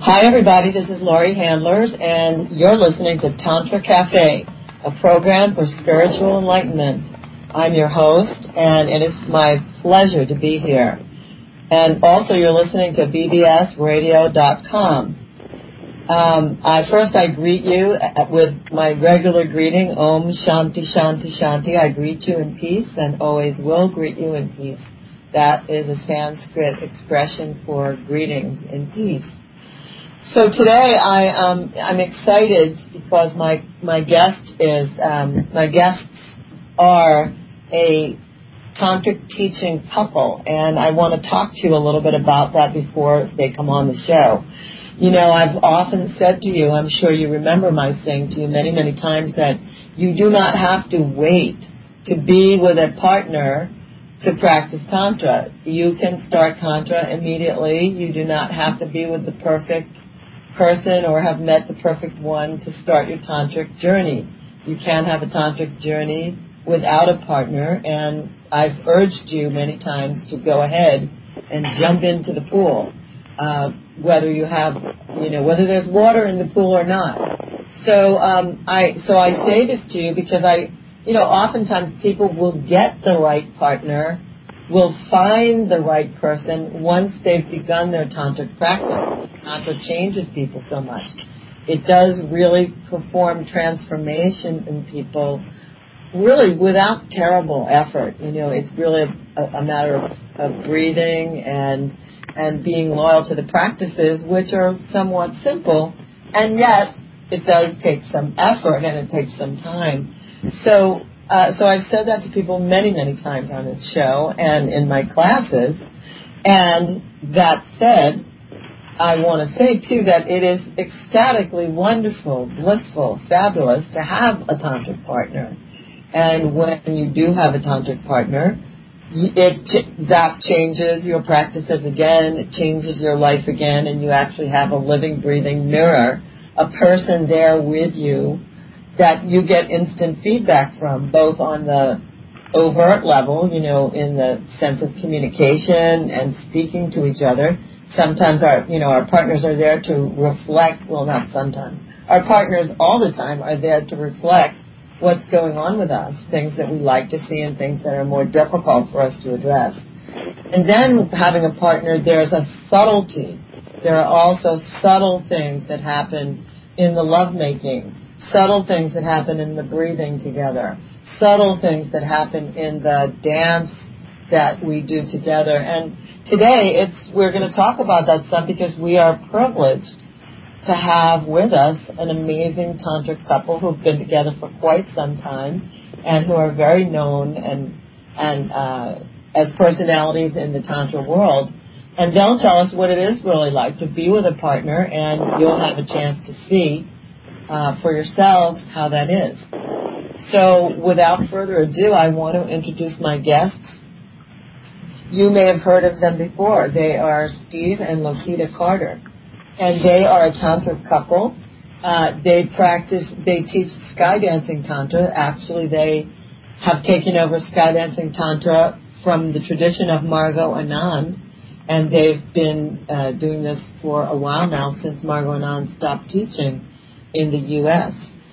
Hi, everybody. This is Laurie Handlers, and you're listening to Tantra Cafe, a program for spiritual enlightenment. I'm your host, and it is my pleasure to be here. And also, you're listening to bbsradio.com. I greet you with my regular greeting, Om Shanti Shanti Shanti. I greet you in peace and always will greet you in peace. That is a Sanskrit expression for greetings in peace. So today I'm excited because my guests are a tantric teaching couple, and I want to talk to you a little bit about that before they come on the show. You know, I've often said to you, I'm sure you remember my saying to you many, many times, that you do not have to wait to be with a partner to practice Tantra. You can start Tantra immediately. You do not have to be with the perfect person or have met the perfect one to start your Tantric journey. You can have a Tantric journey without a partner, and I've urged you many times to go ahead and jump into the pool. Whether there's water in the pool or not. So I say this to you because oftentimes people will get the right partner, will find the right person once they've begun their tantric practice. Tantra changes people so much. It does really perform transformation in people, really without terrible effort. You know, it's really a matter of breathing and being loyal to the practices, which are somewhat simple, and yet it does take some effort and it takes some time. So I've said that to people many, many times on this show and in my classes. And that said, I want to say too that it is ecstatically wonderful, blissful, fabulous to have a tantric partner. And when you do have a tantric partner, that changes your practices again, it changes your life again, and you actually have a living, breathing mirror, a person there with you that you get instant feedback from, both on the overt level, you know, in the sense of communication and speaking to each other. Sometimes our partners are there to reflect, well, not sometimes. Our partners all the time are there to reflect what's going on with us, things that we like to see and things that are more difficult for us to address. And then having a partner, there's a subtlety. There are also subtle things that happen in the lovemaking, subtle things that happen in the breathing together, subtle things that happen in the dance that we do together. And today we're going to talk about that some because we are privileged to have with us an amazing tantric couple who've been together for quite some time and who are very known and as personalities in the tantra world. And they'll tell us what it is really like to be with a partner, and you'll have a chance to see for yourselves how that is. So without further ado, I want to introduce my guests. You may have heard of them before. They are Steve and Lokita Carter. And they are a tantric couple. They teach skydancing tantra. Actually, they have taken over skydancing tantra from the tradition of Margot Anand, and they've been doing this for a while now, since Margot Anand stopped teaching in the U.S.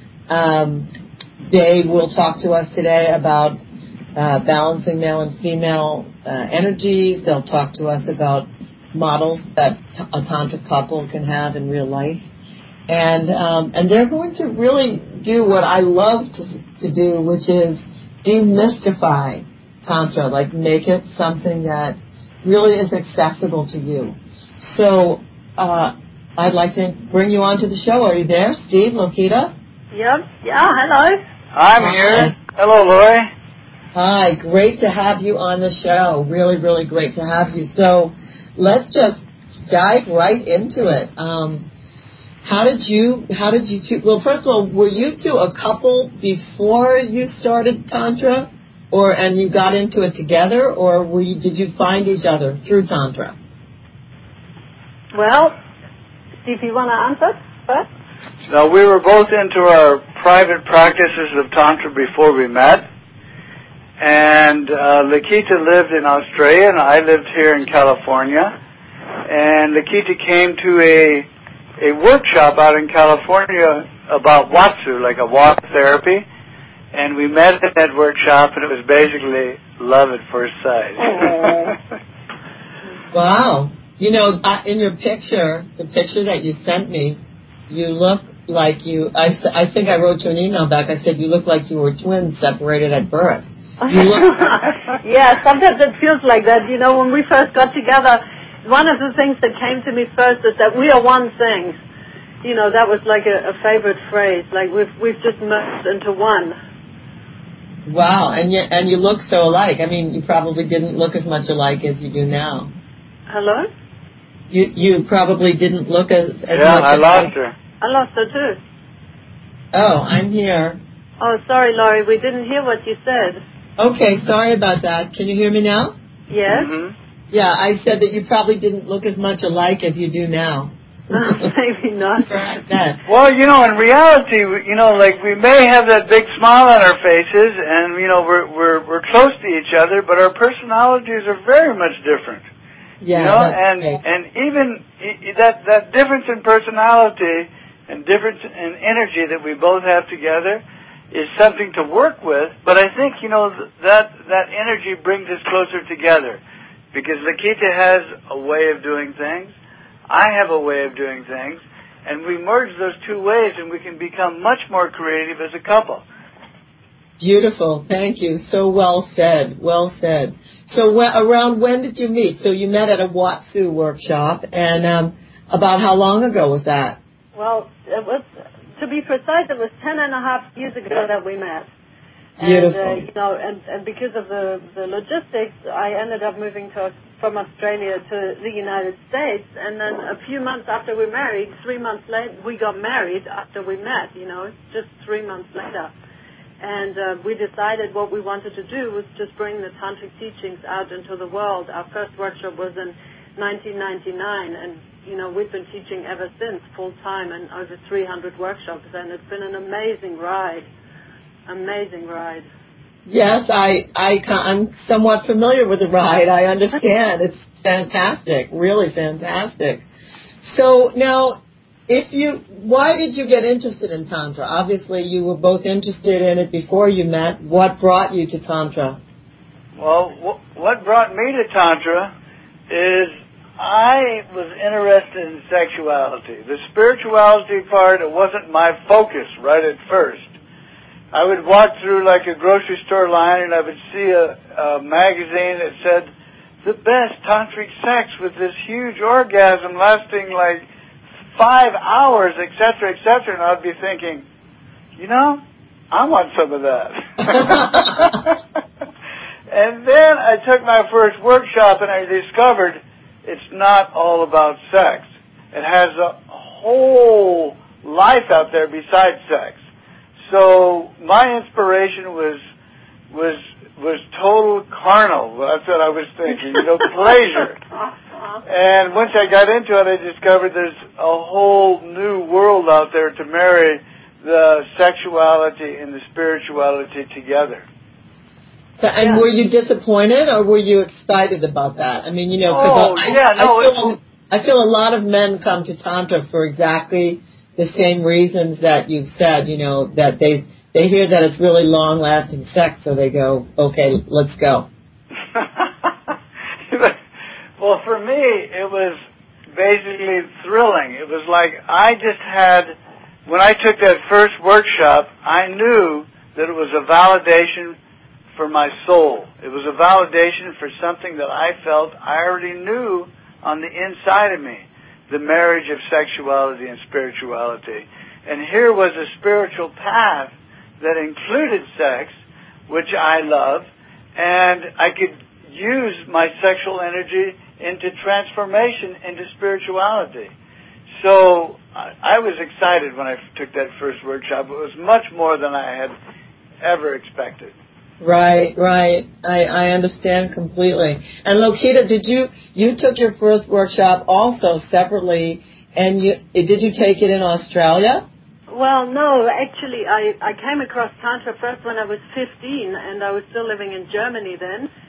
They will talk to us today about balancing male and female energies. They'll talk to us about models that a tantric couple can have in real life, and they're going to really do what I love to do, which is demystify tantra, like make it something that really is accessible to you. So I'd like to bring you onto the show. Are you there, Steve, Lokita? Yep. Yeah. Hello. I'm here. Hello, Lori. Hi. Great to have you on the show. Really, really great to have you. So let's just dive right into it. How did you two, well, first of all, were you two a couple before you started Tantra, and you got into it together, or did you find each other through Tantra? Well, Steve, you want to answer first? So we were both into our private practices of Tantra before we met. And Lakita lived in Australia, and I lived here in California. And Lakita came to a a workshop out in California about Watsu, like a water therapy, and we met at that workshop, and it was basically love at first sight. Wow. You know, in your picture, the picture that you sent me, you look like you, I think I wrote you an email back. I said you look like you were twins separated at birth. You look Yeah, sometimes it feels like that. You know, when we first got together, one of the things that came to me first is that we are one thing. You know, that was like a favorite phrase. Like we've just merged into one. Wow, and you look so alike. I mean, you probably didn't look as much alike as you do now. Hello? You probably didn't look as much I lost her. I lost her too. Oh, I'm here. Oh, sorry, Laurie. We didn't hear what you said. Okay, sorry about that. Can you hear me now? Yes? Mm-hmm. Yeah, I said that you probably didn't look as much alike as you do now. Maybe not. Well, you know, in reality, you know, like we may have that big smile on our faces, and you know, we're close to each other, but our personalities are very much different. Yeah, you know, that's and even that difference in personality and difference in energy that we both have together is something to work with. But I think, you know, that energy brings us closer together, because Lakita has a way of doing things. I have a way of doing things, and we merge those two ways, and we can become much more creative as a couple. Beautiful. Thank you. So well said. Well said. So around when did you meet? So you met at a Watsu workshop, and about how long ago was that? Well, it was, to be precise, it was 10.5 years ago that we met. Beautiful. And, you know, and because of the logistics, I ended up moving from Australia to the United States. And then a few months after we married, 3 months later, we got married after we met, you know, just 3 months later. And we decided what we wanted to do was just bring the tantric teachings out into the world. Our first workshop was in 1999, and, you know, we've been teaching ever since, full-time, and over 300 workshops, and it's been an amazing ride. Amazing ride. Yes, I'm somewhat familiar with the ride. I understand. It's fantastic, really fantastic. So now, why did you get interested in Tantra? Obviously, you were both interested in it before you met. What brought you to Tantra? Well, what brought me to Tantra is I was interested in sexuality. The spirituality part, it wasn't my focus right at first. I would walk through like a grocery store line, and I would see a magazine that said, the best tantric sex with this huge orgasm lasting like 5 hours, etc., etc., and I'd be thinking, you know, I want some of that. And then I took my first workshop, and I discovered it's not all about sex. It has a whole life out there besides sex. So my inspiration was total carnal. That's what I was thinking, you know, pleasure. And once I got into it, I discovered there's a whole new world out there to marry the sexuality and the spirituality together. And were you disappointed, or were you excited about that? I mean, you know, I feel a lot of men come to Tantra for exactly the same reasons that you've said, you know, that they hear that it's really long-lasting sex, so they go, okay, let's go. Well, for me, it was basically thrilling. It was like when I took that first workshop, I knew that it was a validation for my soul. It was a validation for something that I felt I already knew on the inside of me, the marriage of sexuality and spirituality. And here was a spiritual path that included sex, which I love, and I could use my sexual energy into transformation into spirituality. So I was excited when I took that first workshop. It was much more than I had ever expected. Right. I understand completely. And Lakita, you took your first workshop also separately, and did you take it in Australia? Well, no, actually, I came across Tantra first when I was 15, and I was still living in Germany then.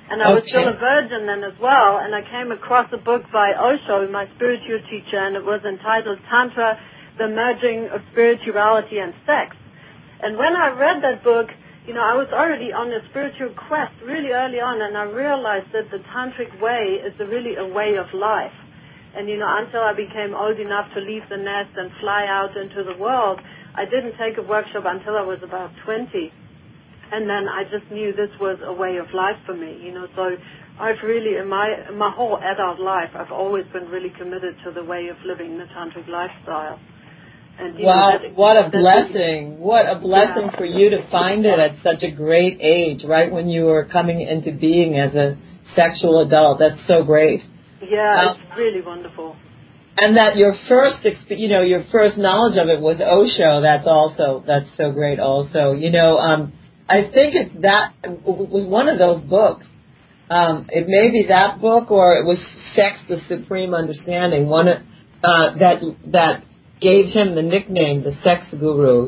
And I was still a virgin then as well, and I came across a book by Osho, my spiritual teacher, and it was entitled Tantra, The Merging of Spirituality and Sex. And when I read that book, I was already on a spiritual quest really early on, and I realized that the Tantric way is really a way of life. And, until I became old enough to leave the nest and fly out into the world, I didn't take a workshop until I was about 20. And then I just knew this was a way of life for me, So I've really, in my whole adult life, I've always been really committed to the way of living the Tantric lifestyle. And, wow, what a blessing. What a blessing for you to find it at such a great age, right when you were coming into being as a sexual adult. That's so great. Yeah, it's really wonderful. And that your first, your first knowledge of it was Osho. That's so great also. I think it was one of those books. It may be that book, or it was Sex, the Supreme Understanding. One that gave him the nickname, the Sex Guru.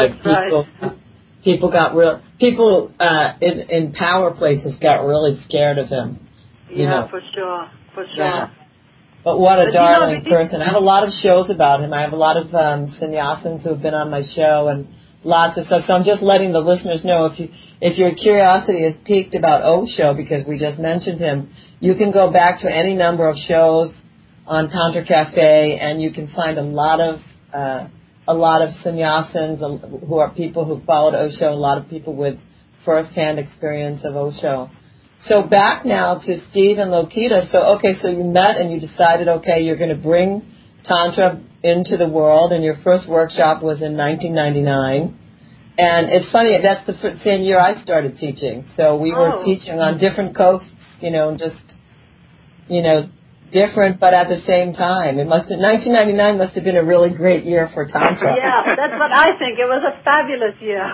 People in power places got really scared of him. For sure. Yeah. But what a darling person. I have a lot of shows about him. I have a lot of sannyasins who have been on my show and lots of stuff. So I'm just letting the listeners know, if your curiosity is piqued about Osho, because we just mentioned him, you can go back to any number of shows on Tantra Cafe, and you can find a lot of sannyasins who are people who followed Osho, a lot of people with first-hand experience of Osho. So back now to Steve and Lokita. So you met and you decided, you're going to bring Tantra into the world, and your first workshop was in 1999. And it's funny, that's the same year I started teaching. So we were teaching on different coasts, different, but at the same time. 1999 must have been a really great year for Tantra. Yeah, that's what I think. It was a fabulous year.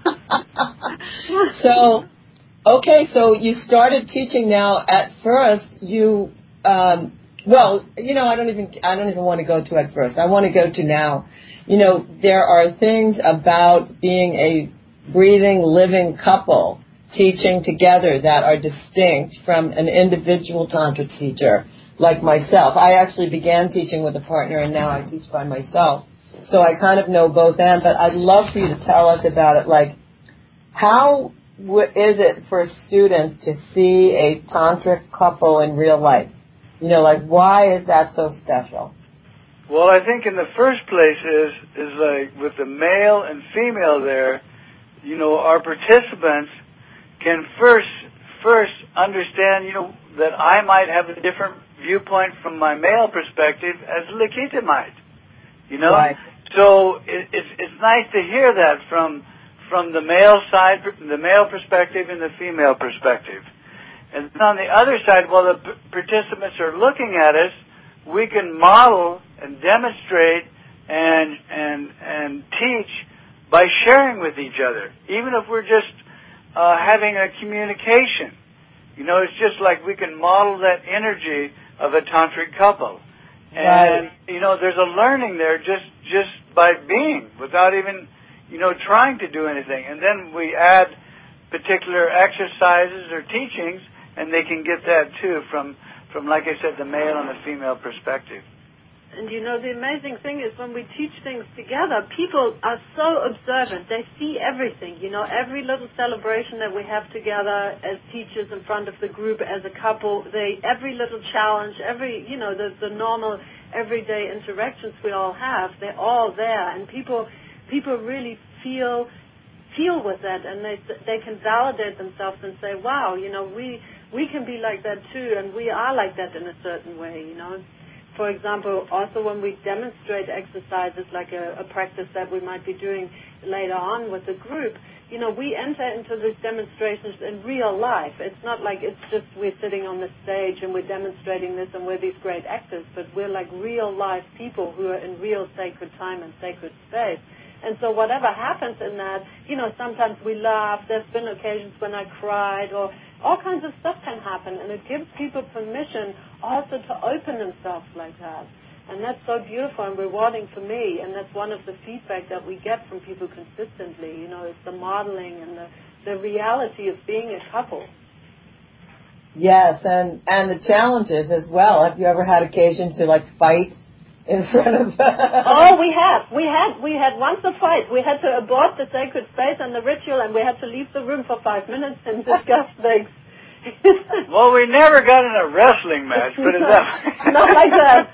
So you started teaching now. At first, you, I don't even want to go to at first. I want to go to now. There are things about being a breathing, living couple teaching together that are distinct from an individual Tantra teacher like myself. I actually began teaching with a partner, and now I teach by myself. So I kind of know both ends, but I'd love for you to tell us about it. Like, how is it for students to see a tantric couple in real life? Why is that so special? Well, I think in the first place is like with the male and female there, our participants can first understand, that I might have a different viewpoint from my male perspective as Lakita might, Right. So it's nice to hear that from the male side, the male perspective and the female perspective. And on the other side, while the participants are looking at us, we can model and demonstrate and teach by sharing with each other, even if we're just having a communication. It's just like we can model that energy of a tantric couple. And, there's a learning there just by being, without even, trying to do anything. And then we add particular exercises or teachings, and they can get that too from like I said, the male and the female perspective. And the amazing thing is when we teach things together, people are so observant. They see everything, every little celebration that we have together as teachers in front of the group, as a couple, every little challenge, every, the normal everyday interactions we all have, they're all there. And people really feel with that, and they can validate themselves and say, wow, we can be like that too, and we are like that in a certain way, For example, also when we demonstrate exercises like a practice that we might be doing later on with the group, we enter into these demonstrations in real life. It's not like it's just we're sitting on the stage and we're demonstrating this and we're these great actors, but we're like real life people who are in real sacred time and sacred space. And so whatever happens in that, sometimes we laugh. There's been occasions when I cried, or all kinds of stuff can happen, and it gives people permission also to open themselves like that. And that's so beautiful and rewarding for me, and that's one of the feedback that we get from people consistently. It's the modeling and the reality of being a couple. Yes, and the challenges as well. Have you ever had occasion to like fight in front of? Oh, we have. We had once a fight. We had to abort the sacred space and the ritual, and we had to leave the room for 5 minutes and discuss things. Well, we never got in a wrestling match, put it that way. Not like that.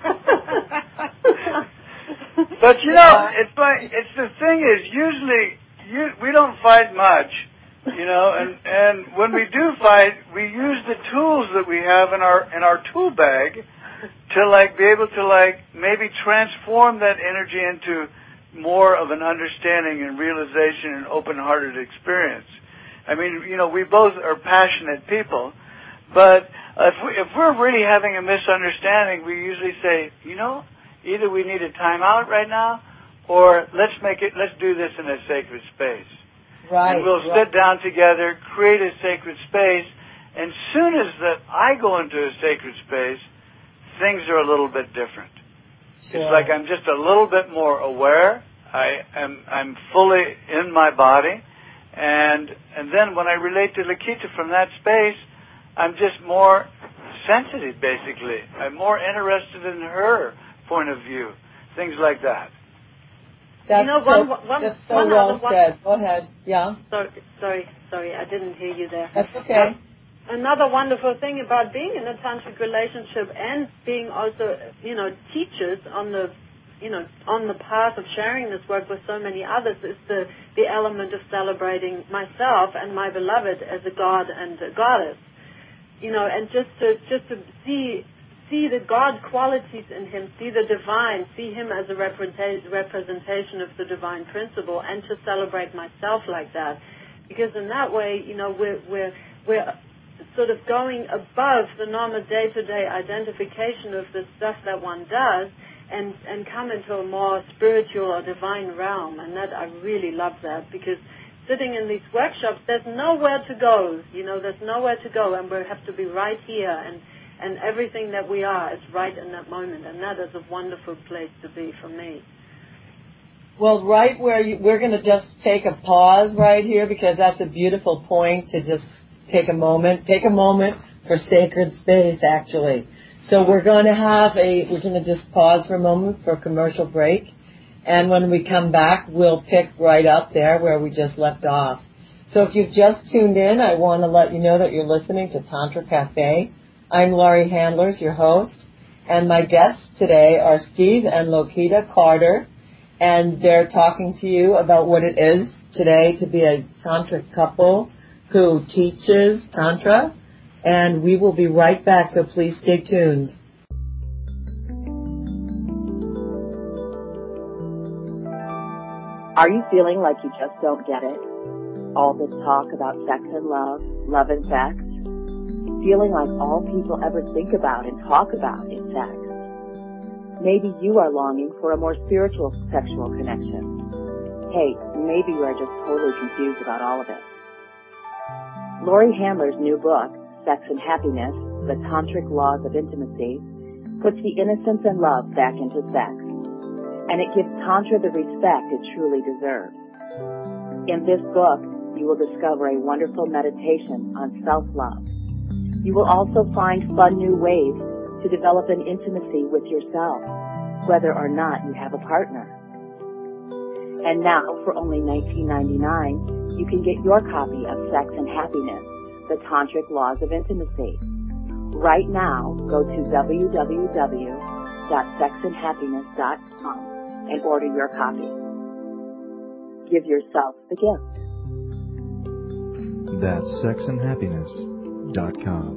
But you know, it's the thing is usually we don't fight much, you know, and when we do fight, we use the tools that we have in our tool bag to like be able to like maybe transform that energy into more of an understanding and realization and open-hearted experience. I mean, you know, we both are passionate people, but if we're really having a misunderstanding, we usually say, you know, either we need a timeout right now, or let's do this in a sacred space. Right. And we'll sit down together, create a sacred space, and soon as that I go into a sacred space, things are a little bit different. Sure. It's like I'm just a little bit more aware. I'm fully in my body, and then when I relate to Lakita from that space, I'm just more sensitive. Basically, I'm more interested in her point of view, things like that. That's you know, that's so well said. Go ahead. Yeah. Sorry, I didn't hear you there. That's okay. Another wonderful thing about being in a tantric relationship and being also, you know, teachers on the path of sharing this work with so many others is the element of celebrating myself and my beloved as a god and a goddess. You know, and just to see the God qualities in him, see the divine, see him as a representation of the divine principle, and to celebrate myself like that, because in that way, you know, we're sort of going above the normal day-to-day identification of the stuff that one does, and come into a more spiritual or divine realm, and that I really love that, because sitting in these workshops, there's nowhere to go, you know, and we have to be right here, and everything that we are is right in that moment, and that is a wonderful place to be for me. Well, right where we're going to just take a pause right here, because that's a beautiful point to just take a moment for sacred space, actually. So we're going to just pause for a moment for a commercial break, and when we come back, we'll pick right up there where we just left off. So if you've just tuned in, I want to let you know that you're listening to Tantra Cafe. I'm Laurie Handlers, your host, and my guests today are Steve and Lakita Carter, and they're talking to you about what it is today to be a tantric couple who teaches Tantra, and we will be right back, so please stay tuned. Are you feeling like you just don't get it? All this talk about sex and love and sex? Feeling like all people ever think about and talk about is sex. Maybe you are longing for a more spiritual sexual connection. Hey, maybe you are just totally confused about all of it. Laurie Handler's new book, Sex and Happiness, The Tantric Laws of Intimacy, puts the innocence and love back into sex, and it gives Tantra the respect it truly deserves. In this book, you will discover a wonderful meditation on self-love. You will also find fun new ways to develop an intimacy with yourself, whether or not you have a partner. And now, for only $19.99, you can get your copy of Sex and Happiness, The Tantric Laws of Intimacy. Right now, go to www.sexandhappiness.com and order your copy. Give yourself the gift. That's sexandhappiness.com.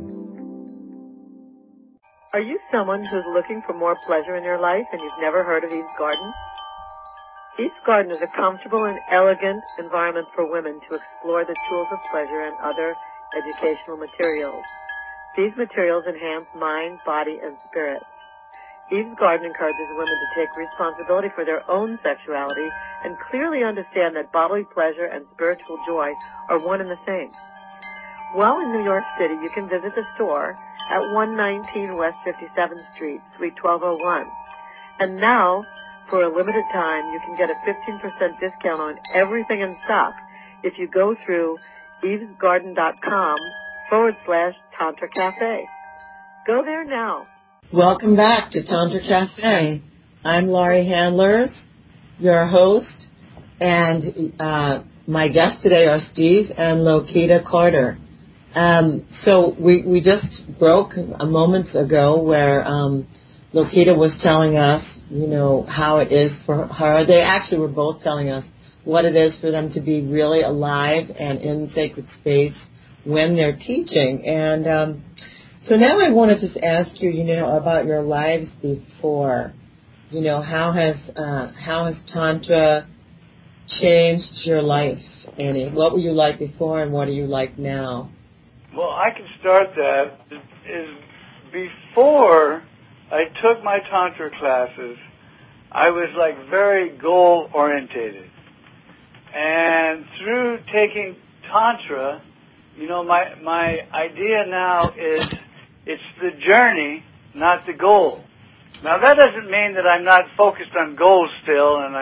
Are you someone who's looking for more pleasure in your life and you've never heard of Eve's Garden? Eve's Garden is a comfortable and elegant environment for women to explore the tools of pleasure and other educational materials. These materials enhance mind, body, and spirit. Eve's Garden encourages women to take responsibility for their own sexuality and clearly understand that bodily pleasure and spiritual joy are one and the same. While in New York City, you can visit the store at 119 West 57th Street, Suite 1201. And now, for a limited time, you can get a 15% discount on everything in stock if you go through evesgarden.com/tantra. Tantra Cafe. Go there now. Welcome back to Tantra Cafe. I'm Laurie Handlers, your host, and my guests today are Steve and Lokita Carter. So we just broke a moment ago where Lokita was telling us, how it is for her. They actually were both telling us what it is for them to be really alive and in sacred space when they're teaching. And so now I want to just ask you, about your lives before. How has Tantra changed your life, Annie? What were you like before and what are you like now? Well, I can start that. Is before I took my Tantra classes, I was like very goal orientated. And through taking Tantra, my idea now is it's the journey, not the goal. Now that doesn't mean that I'm not focused on goals still, and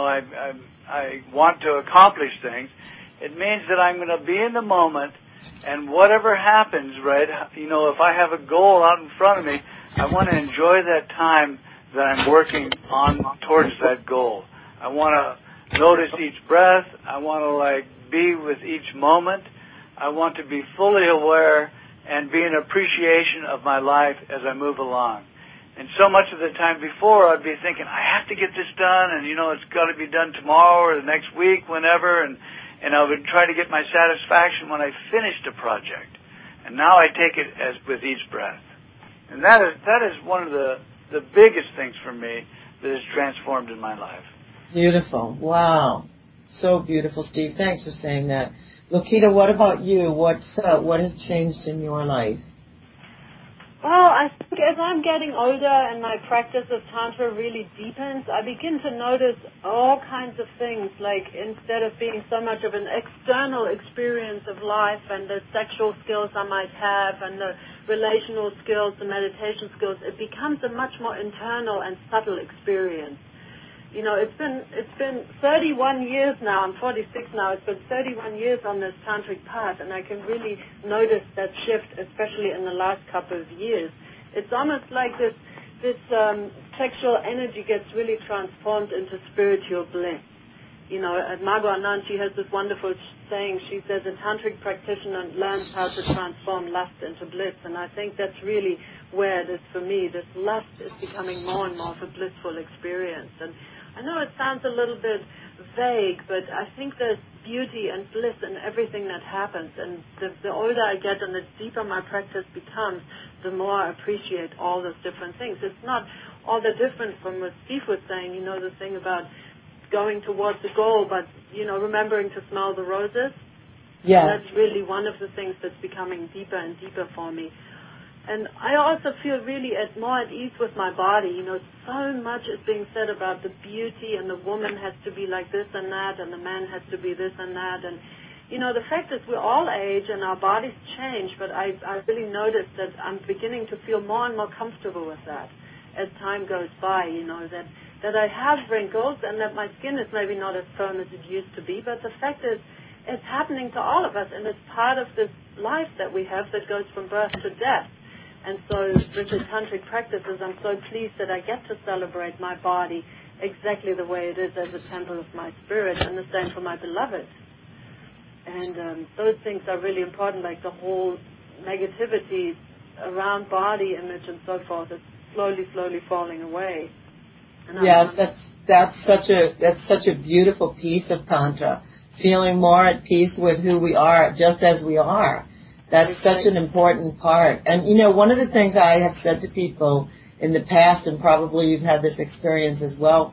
I want to accomplish things. It means that I'm going to be in the moment, and whatever happens, right? If I have a goal out in front of me, I want to enjoy that time that I'm working on towards that goal. I want to notice each breath. I want to be with each moment. I want to be fully aware and be in appreciation of my life as I move along. And so much of the time before, I'd be thinking, I have to get this done, and, it's got to be done tomorrow or the next week, whenever, and I would try to get my satisfaction when I finished a project. And now I take it as with each breath. And that is one of the biggest things for me that has transformed in my life. Beautiful. Wow. So beautiful, Steve. Thanks for saying that. Lokita, what about you? What has changed in your life? Well, I think as I'm getting older and my practice of Tantra really deepens, I begin to notice all kinds of things, like instead of being so much of an external experience of life and the sexual skills I might have and the relational skills, the meditation skills, it becomes a much more internal and subtle experience. It's been 31 years now. I'm 46 now. It's been 31 years on this tantric path, and I can really notice that shift, especially in the last couple of years. It's almost like this sexual energy gets really transformed into spiritual bliss. At Margot Anand, she has this wonderful saying. She says a tantric practitioner learns how to transform lust into bliss, and I think that's really where it is for me. This lust is becoming more and more of a blissful experience. And I know it sounds a little bit vague, but I think there's beauty and bliss in everything that happens. And the older I get and the deeper my practice becomes, the more I appreciate all those different things. It's not all that different from what Steve was saying, the thing about going towards the goal, but, remembering to smell the roses. Yeah. That's really one of the things that's becoming deeper and deeper for me. And I also feel really more at ease with my body. So much is being said about the beauty, and the woman has to be like this and that, and the man has to be this and that. And, the fact is we all age and our bodies change, but I really noticed that I'm beginning to feel more and more comfortable with that as time goes by, that I have wrinkles and that my skin is maybe not as firm as it used to be, but the fact is it's happening to all of us, and it's part of this life that we have that goes from birth to death. And so with the tantric practices, I'm so pleased that I get to celebrate my body exactly the way it is as a temple of my spirit, and the same for my beloved. And those things are really important, like the whole negativity around body image and so forth is slowly falling away. And yes, that's such a beautiful piece of Tantra, feeling more at peace with who we are, just as we are. That's such an important part. And, one of the things I have said to people in the past, and probably you've had this experience as well,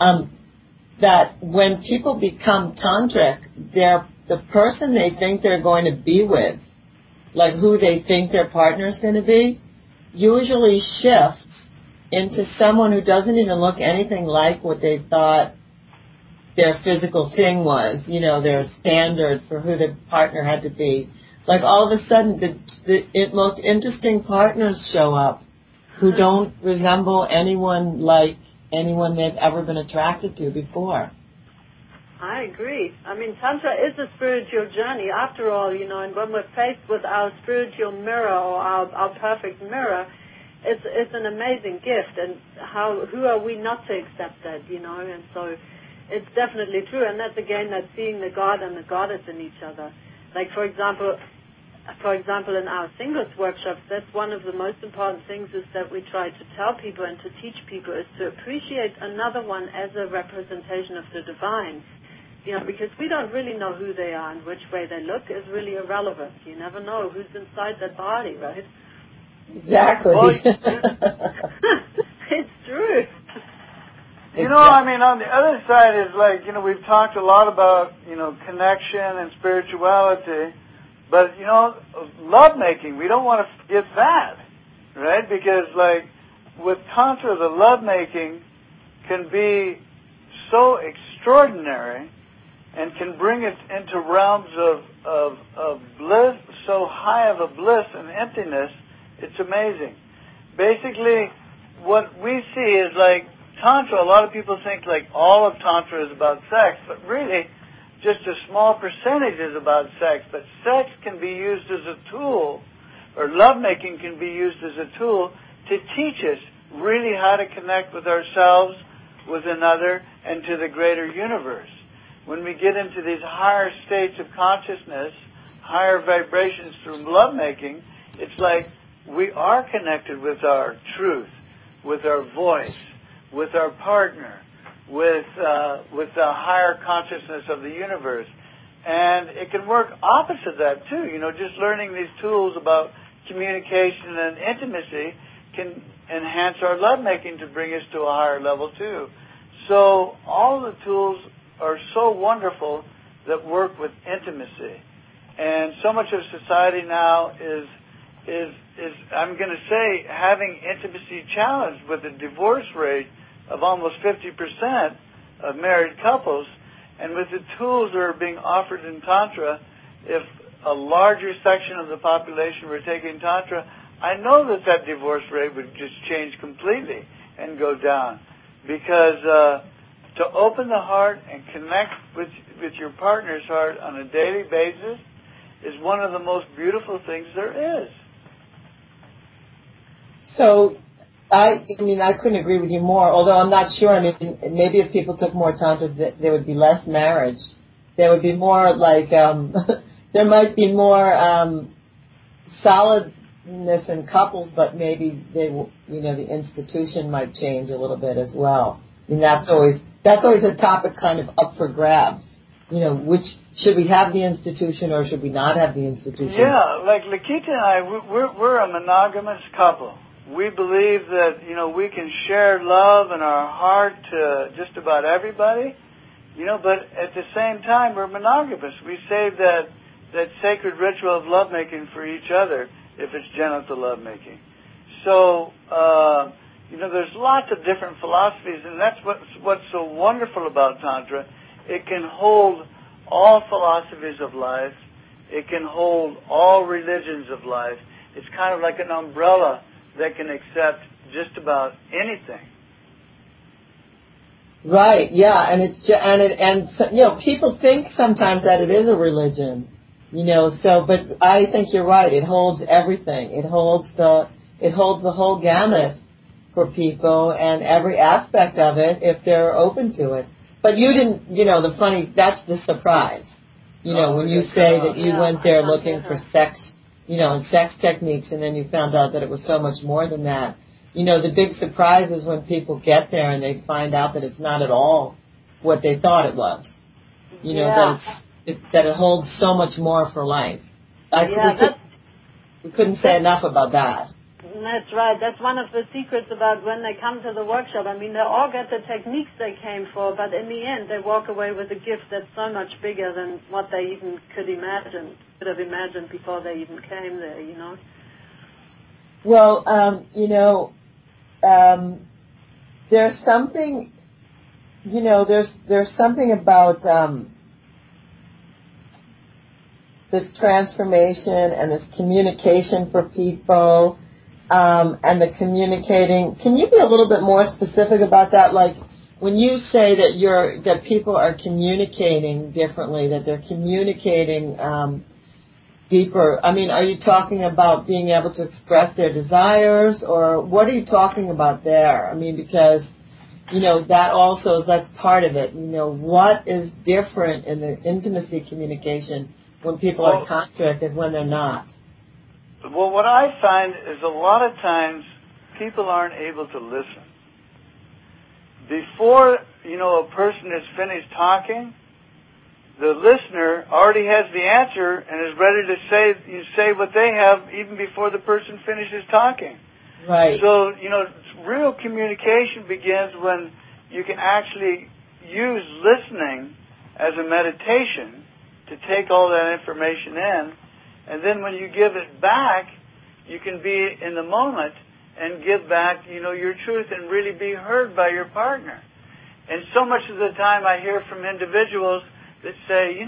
that when people become tantric, the person they think they're going to be with, like who they think their partner is going to be, usually shifts into someone who doesn't even look anything like what they thought their physical thing was, their standard for who the partner had to be. Like all of a sudden, the most interesting partners show up who don't resemble anyone like anyone they've ever been attracted to before. I agree. I mean, Tantra is a spiritual journey after all, you know, and when we're faced with our spiritual mirror or our perfect mirror, it's an amazing gift, and who are we not to accept that, you know? And so it's definitely true, and that's again that seeing the God and the goddess in each other. Like for example, in our singles workshops, that's one of the most important things is that we try to tell people and to teach people is to appreciate another one as a representation of the divine. You know, because we don't really know who they are and which way they look is really irrelevant. You never know who's inside that body, right? Exactly. Well, it's true. You know, I mean, on the other side is like, you know, we've talked a lot about, you know, connection and spirituality, but, you know, lovemaking, we don't want to forget that, right? Because, like, with Tantra, the lovemaking can be so extraordinary and can bring it into realms of bliss, so high of a bliss and emptiness, it's amazing. Basically, what we see is like Tantra, a lot of people think like all of Tantra is about sex, but really just a small percentage is about sex. But sex can be used as a tool, or lovemaking can be used as a tool to teach us really how to connect with ourselves, with another, and to the greater universe. When we get into these higher states of consciousness, higher vibrations through lovemaking, it's like we are connected with our truth, with our voice, with our partner, with the higher consciousness of the universe. And it can work opposite that too. You know, just learning these tools about communication and intimacy can enhance our lovemaking to bring us to a higher level too. So all the tools are so wonderful that work with intimacy. And so much of society now is I'm going to say, having intimacy challenged with a divorce rate of almost 50% of married couples. And with the tools that are being offered in Tantra, if a larger section of the population were taking Tantra, I know that divorce rate would just change completely and go down. Because to open the heart and connect with your partner's heart on a daily basis is one of the most beautiful things there is. So, I mean, I couldn't agree with you more, although I'm not sure. I mean, maybe if people took more Tantra, there would be less marriage. There would be more, like, there might be more solidness in couples, but maybe the institution might change a little bit as well. I mean, that's always a topic kind of up for grabs. You know, should we have the institution or should we not have the institution? Yeah, like Lakita and I, we're a monogamous couple. We believe that, you know, we can share love in our heart to just about everybody, you know, but at the same time, we're monogamous. We save that sacred ritual of lovemaking for each other if it's genital lovemaking. So, you know, there's lots of different philosophies, and that's what's so wonderful about Tantra. It can hold all philosophies of life. It can hold all religions of life. It's kind of like an umbrella that can accept just about anything. Right. Yeah, and you know, people think sometimes that it is a religion. You know, so but I think you're right. It holds everything. It holds the whole gamut for people and every aspect of it if they're open to it. But you didn't. You know, that's the surprise. You know, when you say that you went there looking for sex. You know, and sex techniques, and then you found out that it was so much more than that. You know, the big surprise is when people get there and they find out that it's not at all what they thought it was. You know, that it holds so much more for life. We couldn't say enough about that. That's right. That's one of the secrets about when they come to the workshop. I mean, they all get the techniques they came for, but in the end, they walk away with a gift that's so much bigger than what they even could have imagined before they even came there, you know? Well, you know, there's something, you know, there's something about this transformation and this communication for people. And the communicating. Can you be a little bit more specific about that? Like, when you say that people are communicating differently, that they're communicating deeper, I mean, are you talking about being able to express their desires, or what are you talking about there? I mean, because, that's part of it. What is different in the intimacy communication when people are tantric is when they're not? Well, what I find is a lot of times people aren't able to listen. Before, a person is finished talking, the listener already has the answer and is ready to say what they have even before the person finishes talking. Right. So, real communication begins when you can actually use listening as a meditation to take all that information in, and then when you give it back, you can be in the moment and give back, your truth and really be heard by your partner. And so much of the time I hear from individuals that say,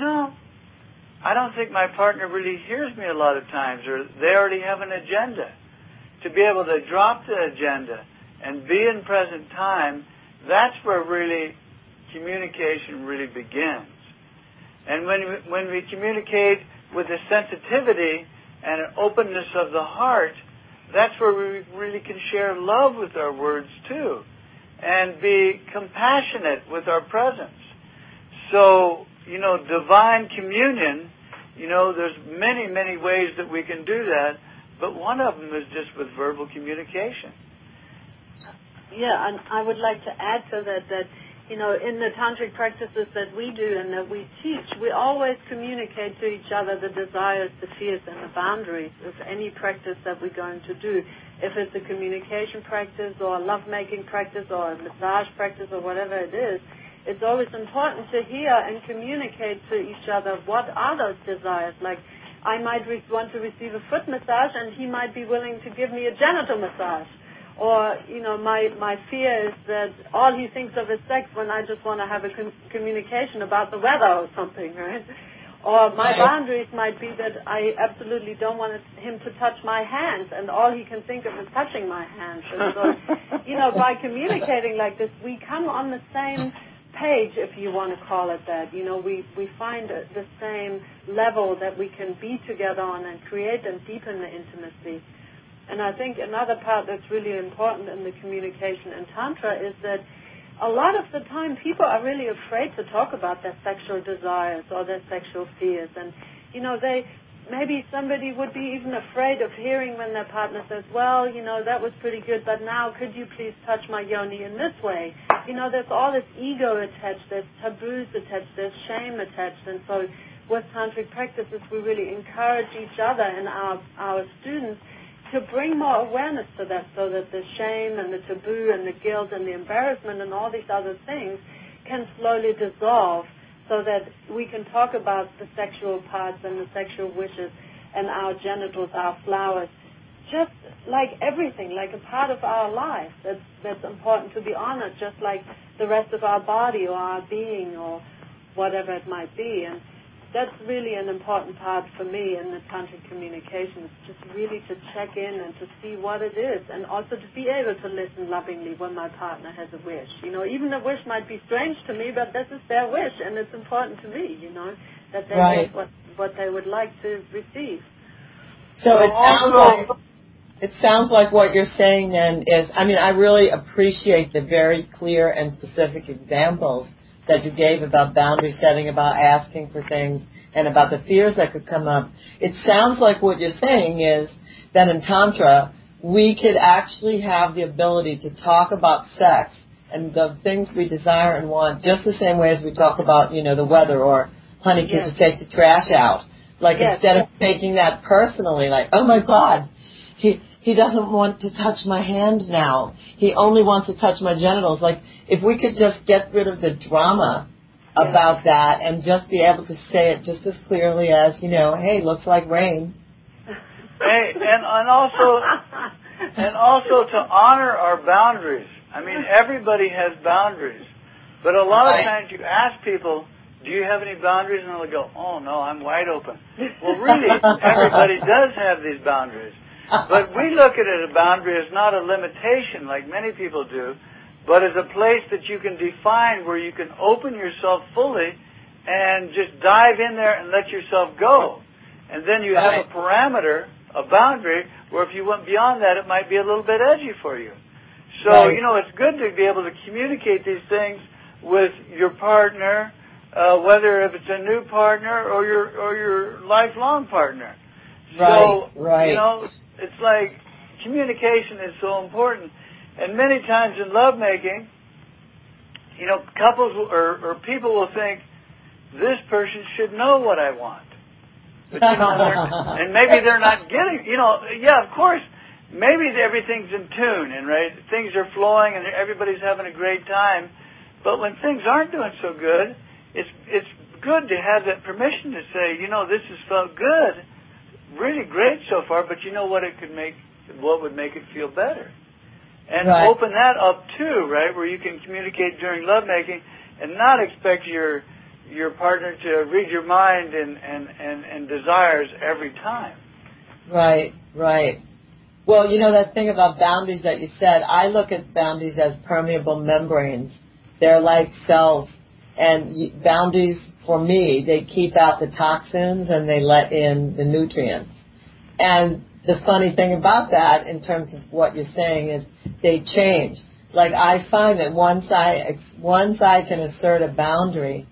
I don't think my partner really hears me a lot of times, or they already have an agenda. To be able to drop the agenda and be in present time, that's where really communication really begins. And when we communicate with a sensitivity and an openness of the heart, that's where we really can share love with our words too, and be compassionate with our presence. So, divine communion, there's many, many ways that we can do that, but one of them is just with verbal communication. Yeah, and I would like to add to that, in the tantric practices that we do and that we teach, we always communicate to each other the desires, the fears, and the boundaries of any practice that we're going to do. If it's a communication practice or a lovemaking practice or a massage practice or whatever it is, it's always important to hear and communicate to each other what are those desires. Like, I might want to receive a foot massage and he might be willing to give me a genital massage. Or, my fear is that all he thinks of is sex when I just want to have a communication about the weather or something, right? Or my boundaries might be that I absolutely don't want him to touch my hands, and all he can think of is touching my hands. And so, by communicating like this, we come on the same page, if you want to call it that. We find the same level that we can be together on and create and deepen the intimacy. And I think another part that's really important in the communication in Tantra is that a lot of the time people are really afraid to talk about their sexual desires or their sexual fears. And, maybe somebody would be even afraid of hearing when their partner says, well, that was pretty good, but now could you please touch my yoni in this way? There's all this ego attached, there's taboos attached, there's shame attached. And so with tantric practices, we really encourage each other and our students to bring more awareness to that, so that the shame and the taboo and the guilt and the embarrassment and all these other things can slowly dissolve, so that we can talk about the sexual parts and the sexual wishes and our genitals, our flowers, just like everything, like a part of our life that's important to be honored, just like the rest of our body or our being or whatever it might be. And that's really an important part for me in the tantric communication, just really to check in and to see what it is, and also to be able to listen lovingly when my partner has a wish. Even the wish might be strange to me, but this is their wish, and it's important to me, that they get what they would like to receive. So it sounds like what you're saying then is, I really appreciate the very clear and specific examples that you gave about boundary setting, about asking for things, and about the fears that could come up. It sounds like what you're saying is that in Tantra, we could actually have the ability to talk about sex and the things we desire and want just the same way as we talk about, the weather or, honey, could you take the trash out? Instead of taking that personally, like, oh, my God, he doesn't want to touch my hand now. He only wants to touch my genitals. Like, if we could just get rid of the drama about that and just be able to say it just as clearly as, hey, looks like rain. Hey, and also to honor our boundaries. Everybody has boundaries. But a lot of times you ask people, do you have any boundaries? And they'll go, oh, no, I'm wide open. Well, really, everybody does have these boundaries. But we look at it, a boundary as not a limitation like many people do, but as a place that you can define where you can open yourself fully and just dive in there and let yourself go. And then you have a parameter, a boundary, where if you went beyond that, it might be a little bit edgy for you. So, it's good to be able to communicate these things with your partner, whether if it's a new partner or your lifelong partner. So, it's like communication is so important. And many times in lovemaking, couples or people will think, this person should know what I want. But, and maybe they're not getting, of course, maybe everything's in tune and things are flowing and everybody's having a great time. But when things aren't doing so good, it's good to have that permission to say, this has felt good, really great so far, but you know what what would make it feel better? And open that up too, where you can communicate during lovemaking and not expect your partner to read your mind and desires every time. Right. Well, that thing about boundaries that you said, I look at boundaries as permeable membranes. They're like cells. And boundaries, for me, they keep out the toxins and they let in the nutrients. And the funny thing about that, in terms of what you're saying, is they change. Like, I find that once I can assert a boundary,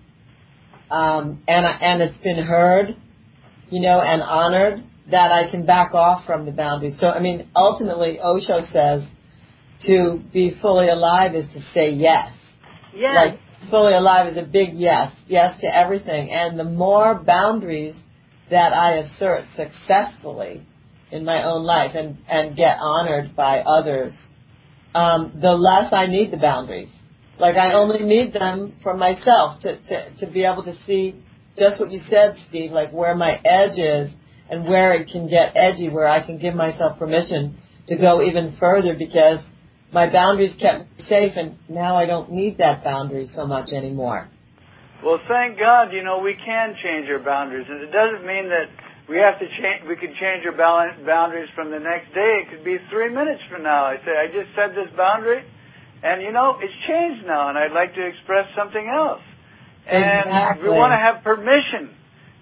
and it's been heard, and honored, that I can back off from the boundary. So, ultimately, Osho says to be fully alive is to say yes. Yes. Like, fully alive is a big yes to everything. And the more boundaries that I assert successfully in my own life and get honored by others, the less I need the boundaries. Like, I only need them for myself to be able to see just what you said, Steve, like where my edge is and where it can get edgy, where I can give myself permission to go even further because my boundaries kept me safe, and now I don't need that boundary so much anymore. Well, thank God, we can change our boundaries. And it doesn't mean that we have to change. We can change our boundaries from the next day. It could be 3 minutes from now. I say, I just set this boundary, and it's changed now, and I'd like to express something else. And we want to have permission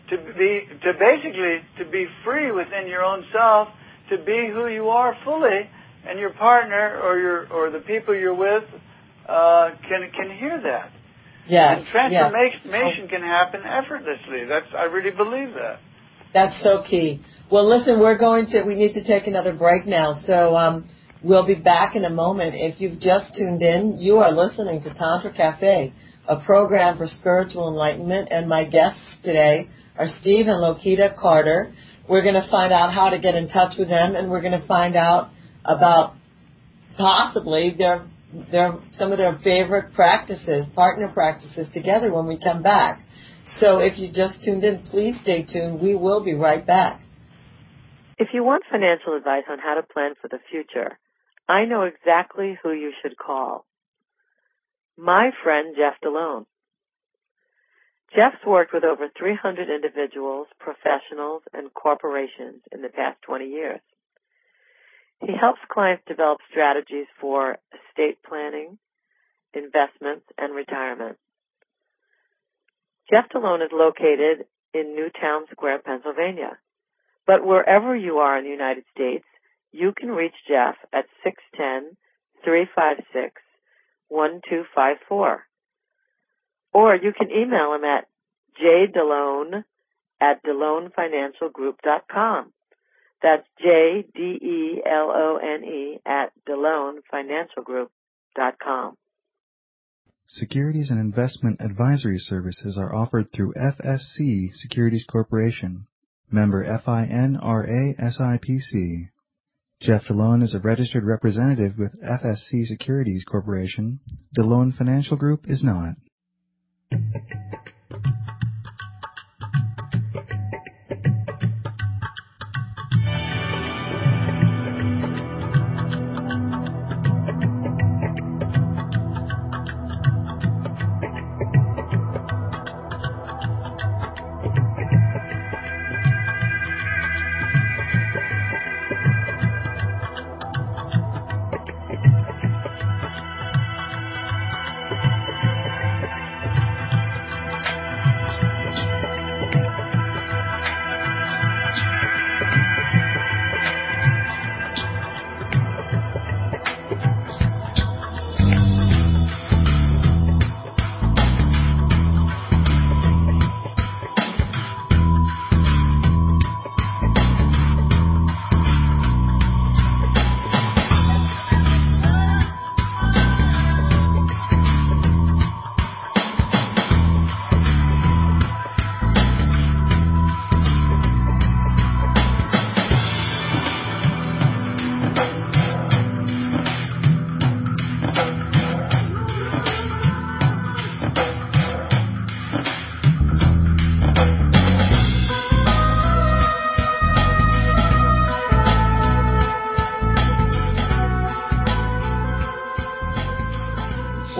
to be free within your own self, to be who you are fully, and your partner or the people you're with can hear that. Yes. And transformation can happen effortlessly. I really believe that. That's so key. Well, listen, we need to take another break now. So we'll be back in a moment. If you've just tuned in, you are listening to Tantra Cafe, a program for spiritual enlightenment. And my guests today are Steve and Lokita Carter. We're going to find out how to get in touch with them, and we're going to find out about possibly some of their favorite practices, partner practices together when we come back. So if you just tuned in, please stay tuned. We will be right back. If you want financial advice on how to plan for the future, I know exactly who you should call. My friend Jeff Delone. Jeff's worked with over 300 individuals, professionals, and corporations in the past 20 years. He helps clients develop strategies for estate planning, investments, and retirement. Jeff Delone is located in Newtown Square, Pennsylvania. But wherever you are in the United States, you can reach Jeff at 610-356-1254. Or you can email him at jdelone@delonefinancialgroup.com. That's JDELONE@delonefinancialgroup.com. Securities and investment advisory services are offered through FSC Securities Corporation, member FINRA SIPC. Jeff Delone is a registered representative with FSC Securities Corporation. Delone Financial Group is not.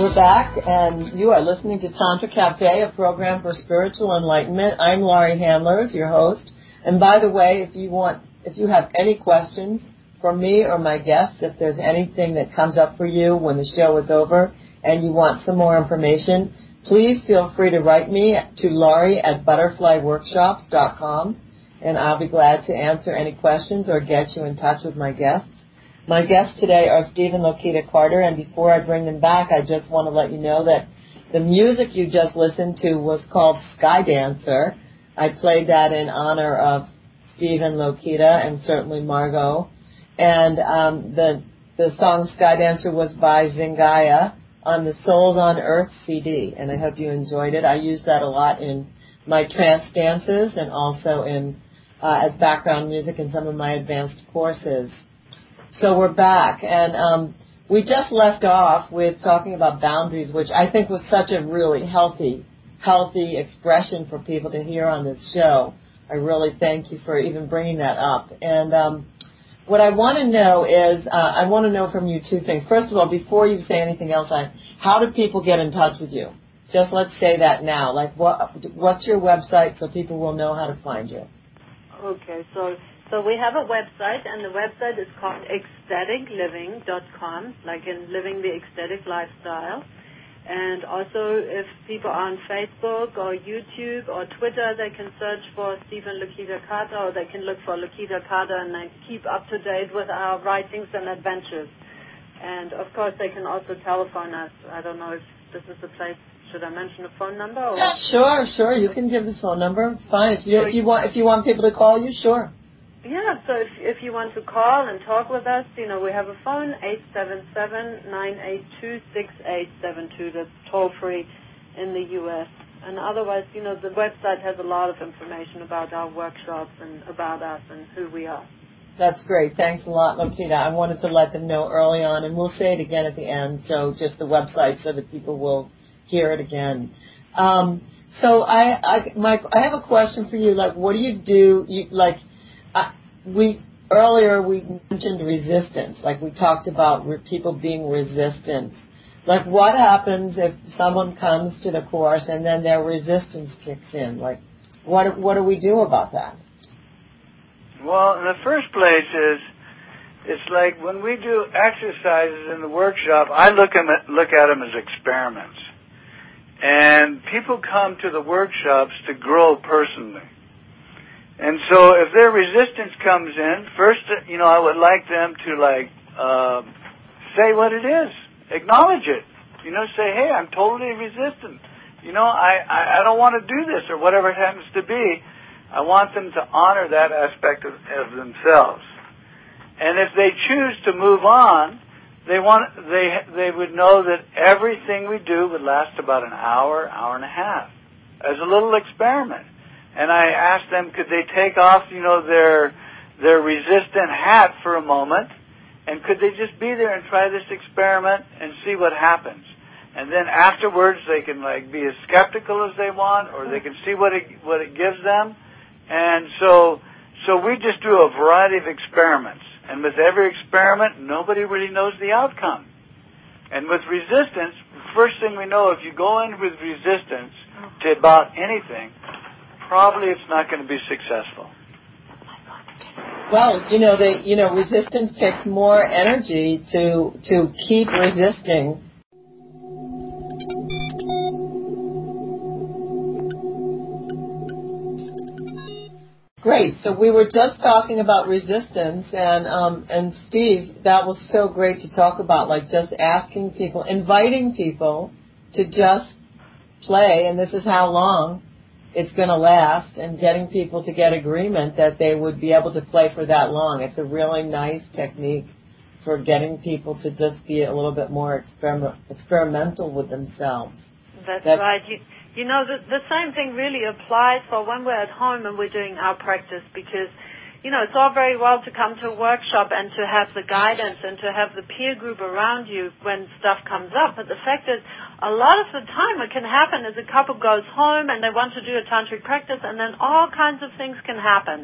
we're back, and you are listening to Tantra Cafe, a program for spiritual enlightenment. I'm Laurie Handlers, your host. And by the way, if you have any questions for me or my guests, if there's anything that comes up for you when the show is over and you want some more information, please feel free to write me to Laurie@butterflyworkshops.com, and I'll be glad to answer any questions or get you in touch with my guests. My guests today are Steve and Lokita Carter, and before I bring them back, I just want to let you know that the music you just listened to was called Sky Dancer. I played that in honor of Steve and Lokita and certainly Margot. And the song Sky Dancer was by Zingaya on the Souls on Earth CD, and I hope you enjoyed it. I use that a lot in my trance dances and also in as background music in some of my advanced courses. So we're back, and we just left off with talking about boundaries, which I think was such a really healthy expression for people to hear on this show. I really thank you for even bringing that up. And what I want to know is, I want to know from you two things. First of all, before you say anything else, how do people get in touch with you? Just let's say that now. Like, what's your website so people will know how to find you? Okay, so we have a website, and the website is called ecstatiCliving.com, like in living the ecstatic lifestyle. And also, if people are on Facebook or YouTube or Twitter, they can search for Stephen Lokita Carter, or they can look for Lokita Carter and they keep up to date with our writings and adventures. And, of course, they can also telephone us. I don't know if this is the place. Should I mention a phone number? Or? Yeah, sure. You can give the phone number. It's fine. If you want people to call you, sure. Yeah, so if you want to call and talk with us, we have a phone, 877-982-6872. That's toll-free in the U.S. And otherwise, the website has a lot of information about our workshops and about us and who we are. That's great. Thanks a lot, Lokita. I wanted to let them know early on, and we'll say it again at the end, so just the website so that people will hear it again. So Mike, I have a question for you. Like, what do you do? We mentioned resistance. Like, we talked about people being resistant. Like, what happens if someone comes to the course and then their resistance kicks in? Like, what do we do about that? Well, in the first place it's like when we do exercises in the workshop, I look at them as experiments. And people come to the workshops to grow personally. And so if their resistance comes in, first, I would like them to, say what it is. Acknowledge it. Say, hey, I'm totally resistant. I don't want to do this, or whatever it happens to be. I want them to honor that aspect of themselves. And if they choose to move on, they would know that everything we do would last about an hour and a half as a little experiment. And I asked them, could they take off, their resistant hat for a moment, and could they just be there and try this experiment and see what happens? And then afterwards, they can be as skeptical as they want, or they can see what it gives them. And so we just do a variety of experiments. And with every experiment, nobody really knows the outcome. And with resistance, the first thing we know, if you go in with resistance to about anything, probably it's not going to be successful. Well, resistance takes more energy to keep resisting. Great. So we were just talking about resistance, and Steve, that was so great to talk about, just asking people, inviting people to just play, and this is how long it's going to last, and getting people to get agreement that they would be able to play for that long. It's a really nice technique for getting people to just be a little bit more experimental with themselves. That's right. The same thing really applies for when we're at home and we're doing our practice, because, it's all very well to come to a workshop and to have the guidance and to have the peer group around you when stuff comes up. But the fact is, a lot of the time what can happen is a couple goes home and they want to do a tantric practice, and then all kinds of things can happen.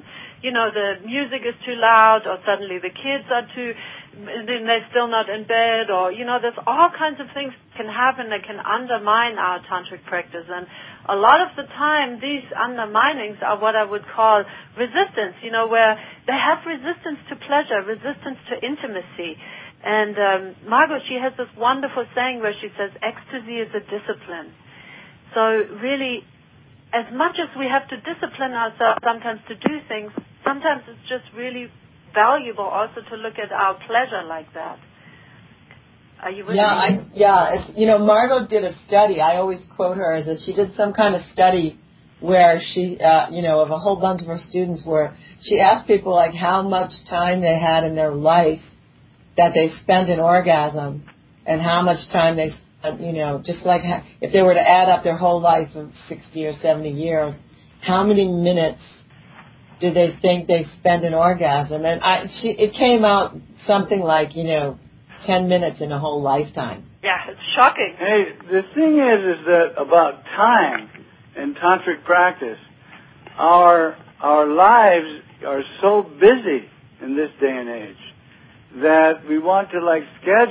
the music is too loud, or suddenly the kids are then they're still not in bed, or, there's all kinds of things can happen that can undermine our tantric practice. And a lot of the time, these underminings are what I would call resistance, where they have resistance to pleasure, resistance to intimacy. And Margot, she has this wonderful saying where she says, ecstasy is a discipline. So really, as much as we have to discipline ourselves sometimes to do things, sometimes it's just really valuable also to look at our pleasure like that. Are you with me? Margot did a study. I always quote her as that she did some kind of study where she, of a whole bunch of her students, where she asked people like how much time they had in their life that they spent in orgasm, and how much time they spent, just like if they were to add up their whole life of 60 or 70 years, how many minutes do they think they spend in orgasm? And it came out something like, 10 minutes in a whole lifetime. Yeah, it's shocking. Hey, the thing is that about time in tantric practice, our lives are so busy in this day and age that we want to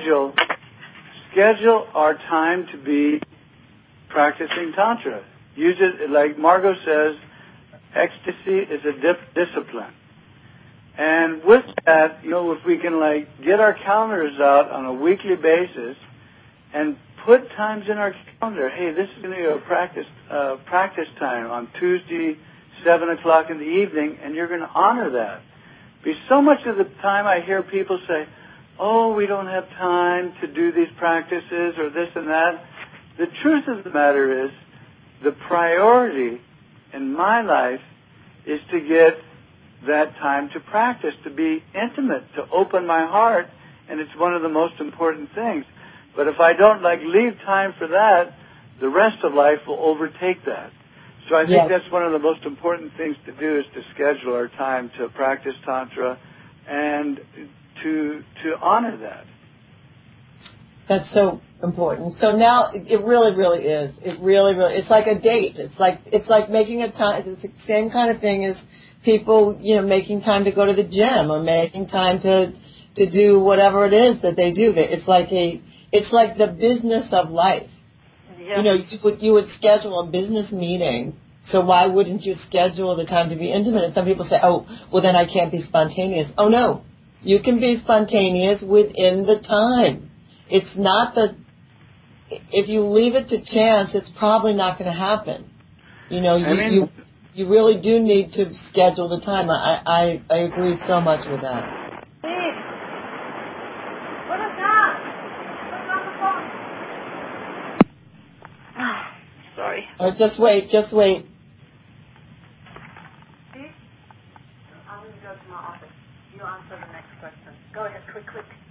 schedule our time to be practicing tantra. Use it, like Margot says, ecstasy is a discipline. And with that, if we can get our calendars out on a weekly basis and put times in our calendar, hey, this is going to be a practice time on Tuesday, 7 o'clock in the evening, and you're going to honor that. Because so much of the time I hear people say, oh, we don't have time to do these practices or this and that. The truth of the matter is the priority in my life is to get that time to practice, to be intimate, to open my heart, and it's one of the most important things. But if I don't leave time for that, the rest of life will overtake that. So I think that's one of the most important things to do, is to schedule our time to practice Tantra and to honor that. That's so important. So now it really, really is. It really, really, it's like a date. It's like making a time. It's the same kind of thing as people, making time to go to the gym or making time to do whatever it is that they do. It's like the business of life. Yeah. You would schedule a business meeting. So why wouldn't you schedule the time to be intimate? And some people say, oh, well then I can't be spontaneous. Oh no, you can be spontaneous within the time. It's not if you leave it to chance, it's probably not going to happen. You really do need to schedule the time. I agree so much with that. Steve, put us down. Put us on the phone. Sorry. Just wait. Steve, I'm going to go to my office. You answer the next question. Go ahead, quick.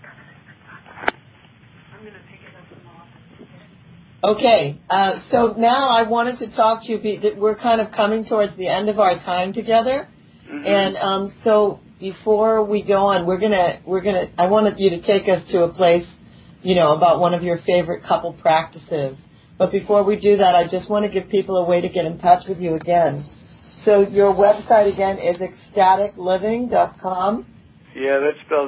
I'm going to take it up to my office. Okay, so now I wanted to talk to you. We're kind of coming towards the end of our time together, and so before we go on, I wanted you to take us to a place, about one of your favorite couple practices. But before we do that, I just want to give people a way to get in touch with you again. So your website again is ecstaticliving.com. Yeah, that's spelled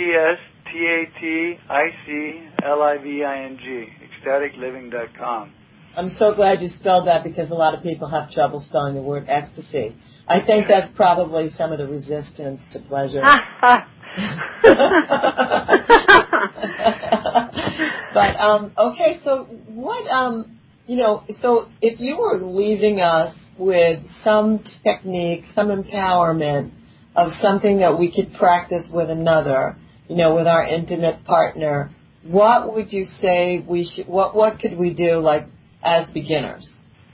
ECSTATICLIVING. ecstaticliving.com. I'm so glad you spelled that, because a lot of people have trouble spelling the word ecstasy. I think that's probably some of the resistance to pleasure. But, okay, so what, so if you were leaving us with some technique, some empowerment of something that we could practice with another, with our intimate partner, what would you say what could we do, as beginners?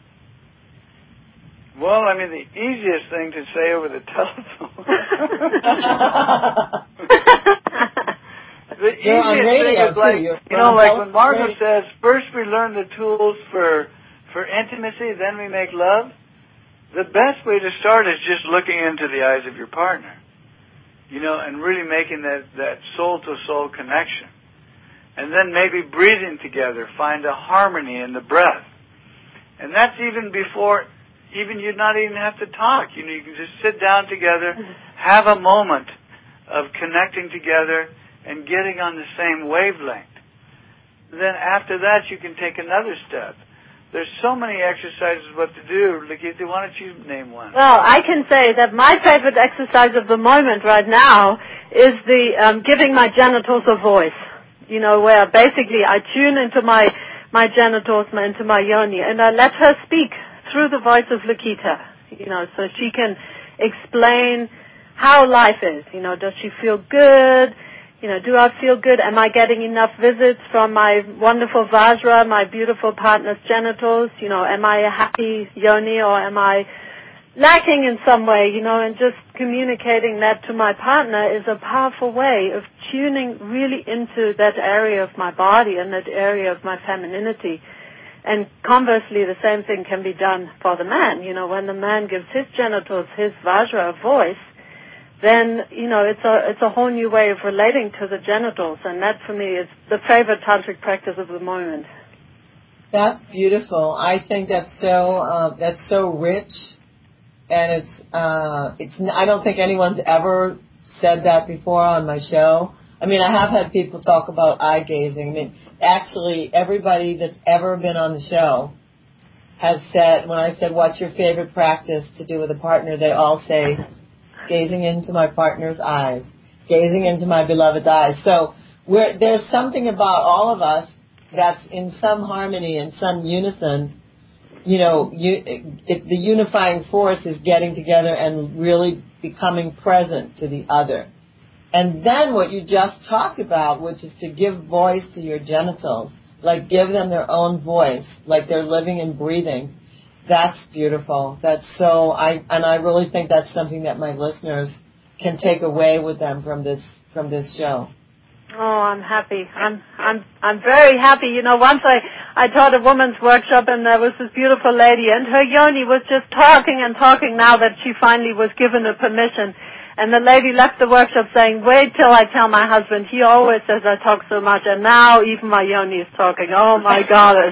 Well, the easiest thing to say over the telephone. The easiest thing is when Margot says, first we learn the tools for intimacy, then we make love. The best way to start is just looking into the eyes of your partner, and really making that soul-to-soul connection. And then maybe breathing together, find a harmony in the breath. And that's even before, you not even have to talk. You can just sit down together, have a moment of connecting together and getting on the same wavelength. Then after that, you can take another step. There's so many exercises what to do. Lakita, why don't you name one? Well, I can say that my favorite exercise of the moment right now is the giving my genitals a voice. Where basically I tune into my genitals, into my yoni, and I let her speak through the voice of Lakita, so she can explain how life is. Does she feel good? Do I feel good? Am I getting enough visits from my wonderful Vajra, my beautiful partner's genitals? Am I a happy yoni, or am I lacking in some way? And just communicating that to my partner is a powerful way of tuning really into that area of my body and that area of my femininity. And conversely, the same thing can be done for the man. When the man gives his genitals, his Vajra, a voice, then, it's a whole new way of relating to the genitals. And that, for me, is the favorite tantric practice of the moment. That's beautiful. I think that's so rich. And I don't think anyone's ever said that before on my show. I mean, I have had people talk about eye gazing. I mean, actually, everybody that's ever been on the show has said, when I said, what's your favorite practice to do with a partner, they all say, gazing into my partner's eyes, gazing into my beloved's eyes. So there's something about all of us that's in some harmony and some unison. The unifying force is getting together and really becoming present to the other. And then what you just talked about, which is to give voice to your genitals, like give them their own voice, like they're living and breathing. That's beautiful. That's so. I really think that's something that my listeners can take away with them from this show. Oh, I'm happy. I'm very happy. Once I taught a women's workshop, and there was this beautiful lady, and her yoni was just talking and talking now that she finally was given a permission. And the lady left the workshop saying, wait till I tell my husband. He always says I talk so much, and now even my yoni is talking. Oh, my goddess,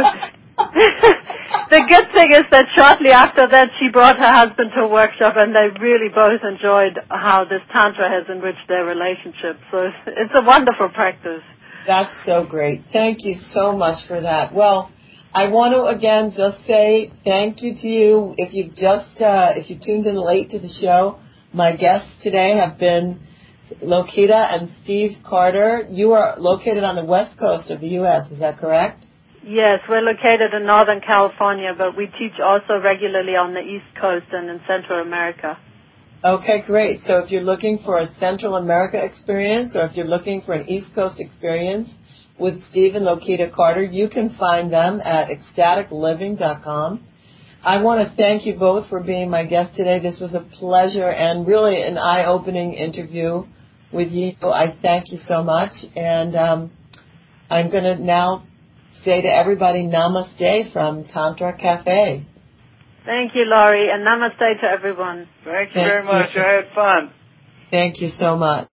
The good thing is that shortly after that, she brought her husband to a workshop, and they really both enjoyed how this Tantra has enriched their relationship. So it's a wonderful practice. That's so great. Thank you so much for that. Well, I want to again just say thank you to you. If you tuned in late to the show, my guests today have been Lakita and Steve Carter. You are located on the west coast of the U.S., is that correct? Yes, we're located in Northern California, but we teach also regularly on the East Coast and in Central America. Okay, great. So if you're looking for a Central America experience, or if you're looking for an East Coast experience with Steve and Lakita Carter, you can find them at ecstaticliving.com. I want to thank you both for being my guest today. This was a pleasure and really an eye-opening interview with you. I thank you so much. And I'm going to now say to everybody, namaste from Tantra Cafe. Thank you, Laurie, and namaste to everyone. Thank you very much. I had fun. Thank you so much.